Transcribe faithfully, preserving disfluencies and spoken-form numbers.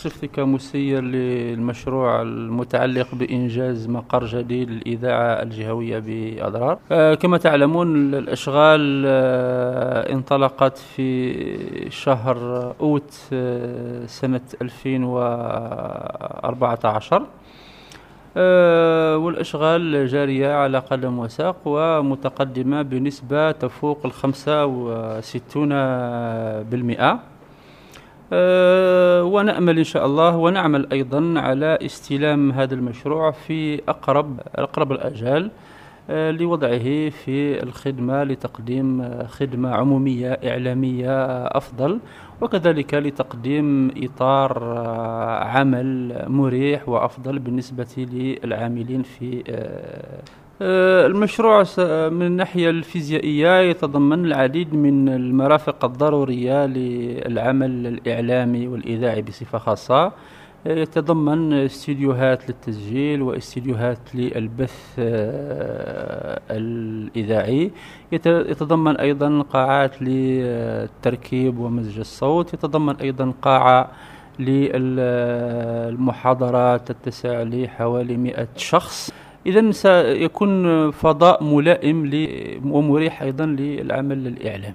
بصفتي كمسير للمشروع المتعلق بإنجاز مقر جديد للإذاعة الجهوية بأضرار. كما تعلمون الأشغال انطلقت في شهر أوت سنة ألفين وأربعة عشر، والأشغال جارية على قدم وساق ومتقدمة بنسبة تفوق الخمسة وستون بالمئة، ونأمل إن شاء الله ونعمل أيضا على استلام هذا المشروع في أقرب أقرب الأجال لوضعه في الخدمة لتقديم خدمة عمومية إعلامية أفضل، وكذلك لتقديم إطار عمل مريح وأفضل بالنسبة للعاملين في المشروع. من الناحية الفيزيائية يتضمن العديد من المرافق الضرورية للعمل الإعلامي والإذاعي بصفة خاصة. يتضمن استديوهات للتسجيل واستديوهات للبث الإذاعي، يتضمن أيضا قاعات للتركيب ومزج الصوت، يتضمن أيضا قاعة للمحاضرات تتسع لحوالي مئة شخص. إذن سيكون فضاء ملائم ومريح أيضا للعمل الإعلامي.